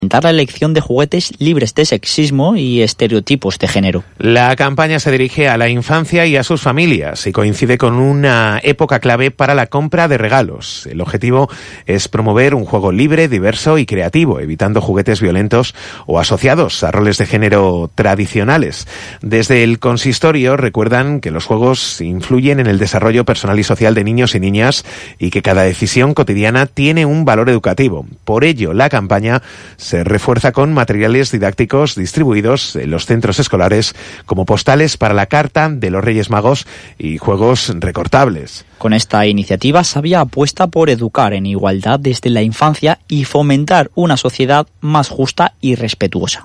la elección de juguetes libres de sexismo y estereotipos de género. La campaña se dirige a la infancia y a sus familias y coincide con una época clave para la compra de regalos. El objetivo es promover un juego libre, diverso y creativo, evitando juguetes violentos o asociados a roles de género tradicionales. Desde el consistorio recuerdan que los juegos influyen en el desarrollo personal y social de niños y niñas y que cada decisión cotidiana tiene un valor educativo. Por ello, la campaña se refuerza con materiales didácticos distribuidos en los centros escolares como postales para la Carta de los Reyes Magos y juegos recortables. Con esta iniciativa, Savia apuesta por educar en igualdad desde la infancia y fomentar una sociedad más justa y respetuosa.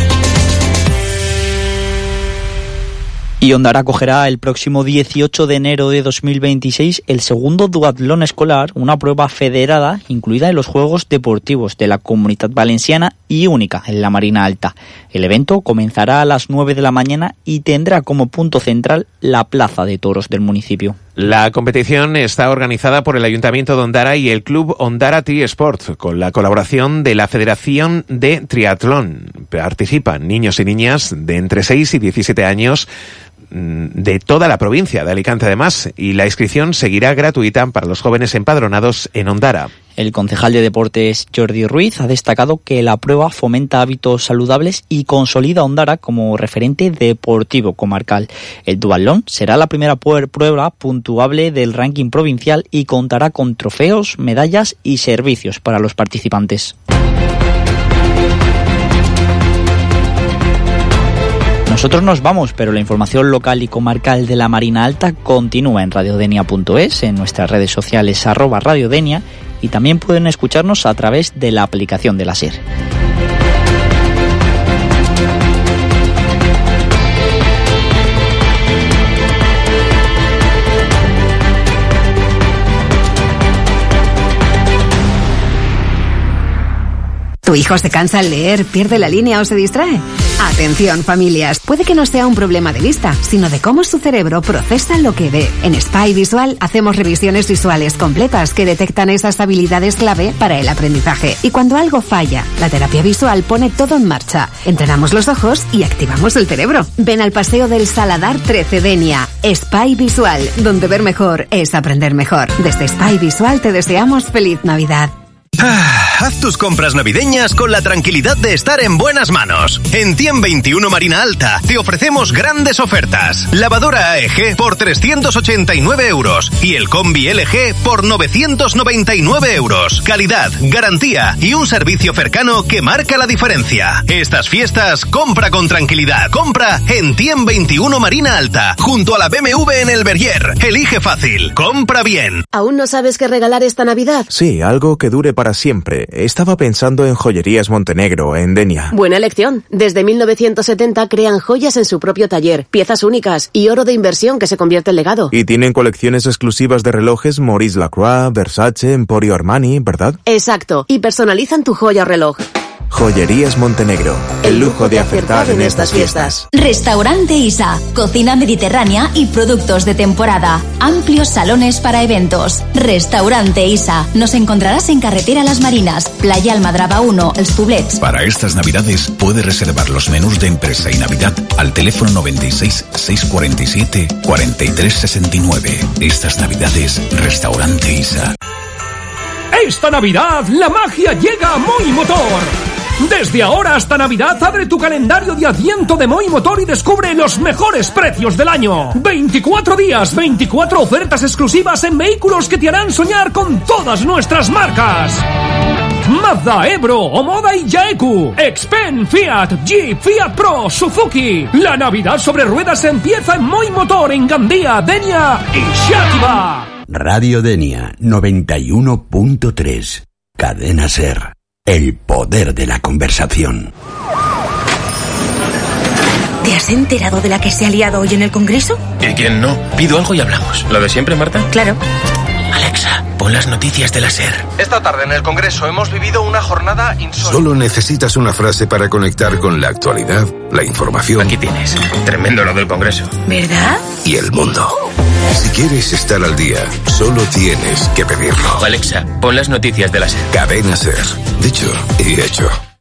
Y Ondara acogerá el próximo 18 de enero de 2026 el segundo duatlón escolar, una prueba federada incluida en los Juegos Deportivos de la Comunitat Valenciana y única en la Marina Alta. El evento comenzará a las 9 de la mañana y tendrá como punto central la Plaza de Toros del municipio. La competición está organizada por el Ayuntamiento de Ondara y el Club Ondara Triesport, con la colaboración de la Federación de Triatlón. Participan niños y niñas de entre 6 y 17 años de toda la provincia de Alicante además, y la inscripción seguirá gratuita para los jóvenes empadronados en Ondara. El concejal de Deportes Jordi Ruiz ha destacado que la prueba fomenta hábitos saludables y consolida a Ondara como referente deportivo comarcal. El duatlón será la primera prueba puntuable del ranking provincial y contará con trofeos, medallas y servicios para los participantes. Nosotros nos vamos, pero la información local y comarcal de la Marina Alta continúa en radiodenia.es, en nuestras redes sociales @radiodenia, y también pueden escucharnos a través de la aplicación de la SER. ¿Tu hijo se cansa al leer, pierde la línea o se distrae? Atención, familias, puede que no sea un problema de vista, sino de cómo su cerebro procesa lo que ve. En Spy Visual hacemos revisiones visuales completas que detectan esas habilidades clave para el aprendizaje. Y cuando algo falla, la terapia visual pone todo en marcha. Entrenamos los ojos y activamos el cerebro. Ven al Paseo del Saladar 13 Denia. Spy Visual, donde ver mejor es aprender mejor. Desde Spy Visual te deseamos feliz Navidad. Haz tus compras navideñas con la tranquilidad de estar en buenas manos. En Tiem 21 Marina Alta te ofrecemos grandes ofertas. Lavadora AEG por 389 euros y el combi LG por 999 euros. Calidad, garantía y un servicio cercano que marca la diferencia. Estas fiestas, compra con tranquilidad. Compra en Tiem 21 Marina Alta, junto a la BMW en el Verrier. Elige fácil. Compra bien. ¿Aún no sabes qué regalar esta Navidad? Sí, algo que dure para siempre. Estaba pensando en Joyerías Montenegro, en Denia. Buena elección. Desde 1970 crean joyas en su propio taller, piezas únicas y oro de inversión que se convierte en legado. Y tienen colecciones exclusivas de relojes Maurice Lacroix, Versace, Emporio Armani, ¿verdad? Exacto. Y personalizan tu joya o reloj. Joyerías Montenegro, el lujo de acertar en estas fiestas. Restaurante Isa, cocina mediterránea y productos de temporada. Amplios salones para eventos. Restaurante Isa, nos encontrarás en Carretera Las Marinas, Playa Almadraba 1, Els Poblets. Para estas Navidades puedes reservar los menús de empresa y Navidad al teléfono 96 647 4369. Estas Navidades, Restaurante Isa. Esta Navidad la magia llega a Moi Motor. Desde ahora hasta Navidad abre tu calendario de Adviento de Moi Motor y descubre los mejores precios del año. 24 días, 24 ofertas exclusivas en vehículos que te harán soñar con todas nuestras marcas. Mazda, Ebro, Omoda y Yaeku. Xpen, Fiat, Jeep, Fiat Pro, Suzuki. La Navidad sobre ruedas empieza en Moi Motor en Gandía, Denia y Xàtiva. Radio Denia 91.3. Cadena SER. El poder de la conversación. ¿Te has enterado de la que se ha liado hoy en el Congreso? ¿Y quién no? Pido algo y hablamos. ¿Lo de siempre, Marta? Claro. Alexa, pon las noticias de la SER. Esta tarde en el Congreso hemos vivido una jornada insólita. Solo necesitas una frase para conectar con la actualidad, la información. Aquí tienes. Tremendo lo del Congreso. ¿Verdad? Y el mundo. Si quieres estar al día, solo tienes que pedirlo. Alexa, pon las noticias de la SER. Cadena SER. Dicho y hecho.